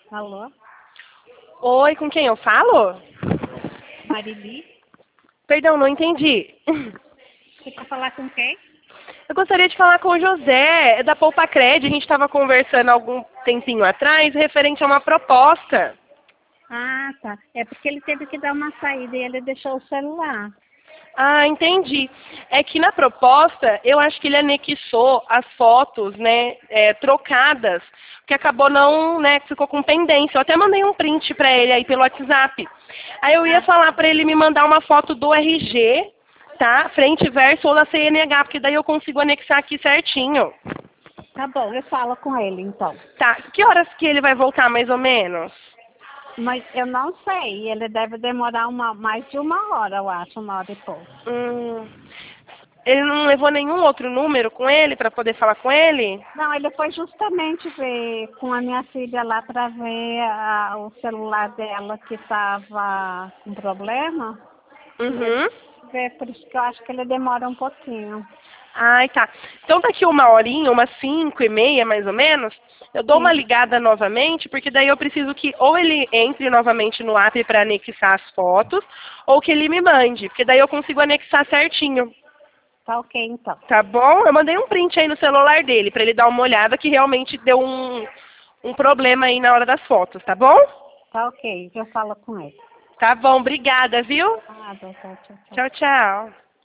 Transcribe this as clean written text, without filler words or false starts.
Alô? Oi, com quem eu falo? Marili? Perdão, não entendi. Você quer falar com quem? Eu gostaria de falar com o José, é da Poupa Cred. A gente estava conversando há algum tempinho atrás, referente a uma proposta. Ah, tá. É porque ele teve que dar uma saída e ele deixou o celular. Ah, entendi. É que na proposta, eu acho que ele anexou as fotos, né, trocadas, que acabou não, né, que ficou com pendência. Eu até mandei um print para ele aí pelo WhatsApp. Aí eu ia Ah, falar para ele me mandar uma foto do RG, tá? Frente e verso ou da CNH, porque daí eu consigo anexar aqui certinho. tá bom, eu falo com ele então. Tá, que horas que ele vai voltar mais ou menos? Mas eu não sei, ele deve demorar mais de 1 hora, eu acho, 1 hora e pouco. Hum, ele não levou nenhum outro número com ele para poder falar com ele? Não, ele foi justamente ver com a minha filha lá para ver o celular dela que estava com problema. Ele Uhum. vê, por isso que eu acho que ele demora um pouquinho. Ai, tá. Então daqui uma horinha, umas 5h30 mais ou menos, eu dou uma Sim, ligada novamente, porque daí eu preciso que ou ele entre novamente no app para anexar as fotos, ou que ele me mande, porque daí eu consigo anexar certinho. tá ok então. Tá bom? Eu mandei um print aí no celular dele, para ele dar uma olhada que realmente deu um problema aí na hora das fotos, tá bom? Tá ok, eu falo com ele. Tá bom, obrigada, viu? Nada, tchau, tchau, tchau. Tchau, tchau.